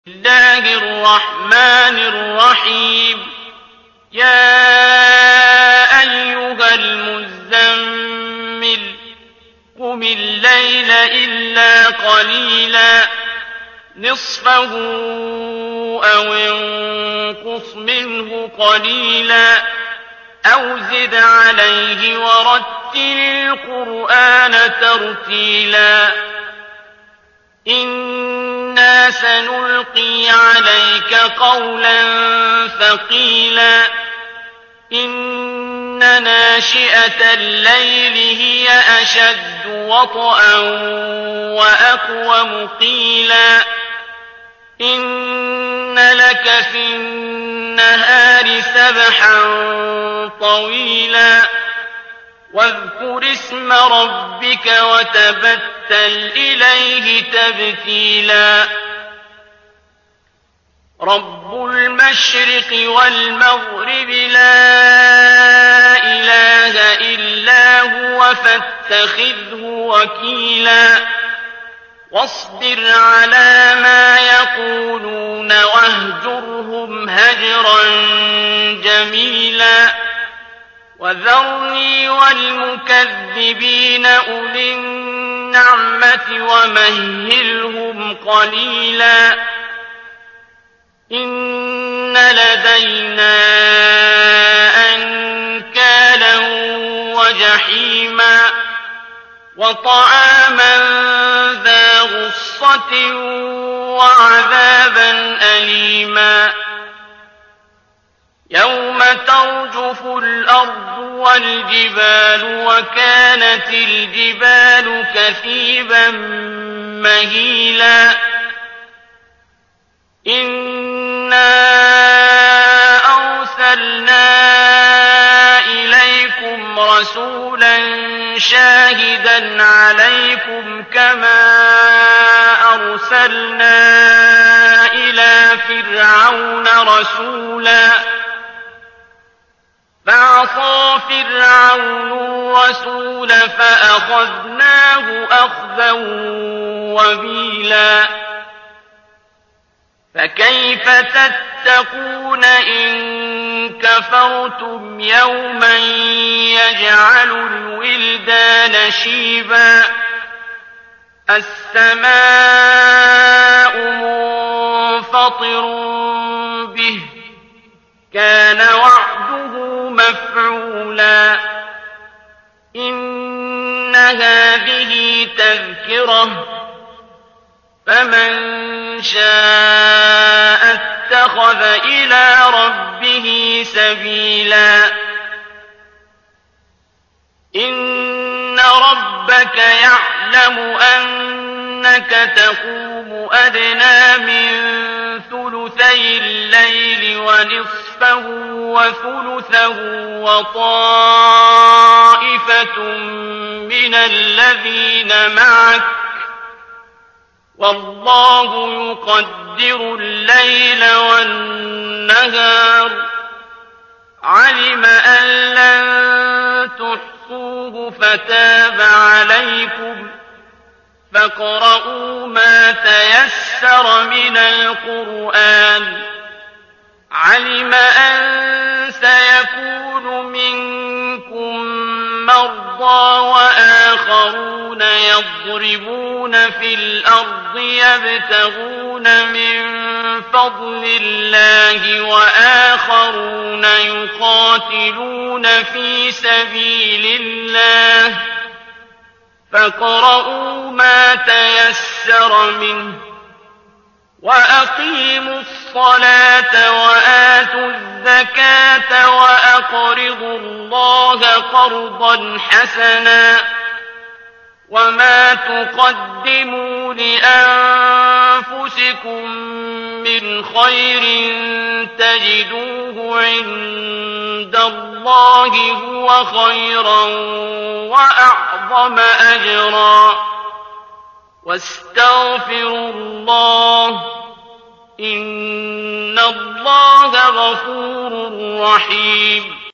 الله الرحمن الرحيم يا أيها المزمل قم الليل إلا قليلا نصفه أو انقص منه قليلا أو زد عليه ورتل القرآن ترتيلا إنا سنلقي عليك قولا ثقيلا إن ناشئة الليل هي أشد وطئا وأقوم قيلا إن لك في النهار سبحا طويلا واذكر اسم ربك وتبتل إليه تبتيلا رب المشرق والمغرب لا إله إلا هو فاتخذه وكيلا واصبر على ما يقولون واهجرهم هجرا جميلا وذرني والمكذبين أولي النعمة ومهلهم قليلا إن لدينا أنكالا وجحيما وطعاما ذا غصة وعذابا أليما يوم ترجف الأرض والجبال وكانت الجبال كثيبا مهيلا إنا أرسلنا إليكم رسولا شاهدا عليكم كما أرسلنا إلى فرعون رسولا فعصى فرعون الرسول فأخذناه أخذا وبيلا فكيف تتقون إن كفرتم يوما يجعل الولدان شيبا السماء منفطر به كان وعده مفعولا إن هذه تذكرة فمن شاء اتخذ إلى ربه سبيلا إن ربك يعلم أنك تقوم أدنى من ثلثي الليل ونصفه وثلثه وطائفة من الذين معك والله يقدر الليل والنهار علم أن لن تحصوه فتاب عليكم فاقرؤوا ما تيسر من القرآن علم أن سيكون منكم مرضى وآخرون يضربون في الأرض يبتغون من فضل الله وآخرون يقاتلون في سبيل الله فاقرؤوا ما تيسر منه وأقيموا الصلاة وآتوا الزكاة وأقرضوا الله قرضا حسنا وما تقدموا لأنفسكم من خير تجدوه عند الله هو خيرا وأعظم أجرا واستغفروا الله إن الله غفور رحيم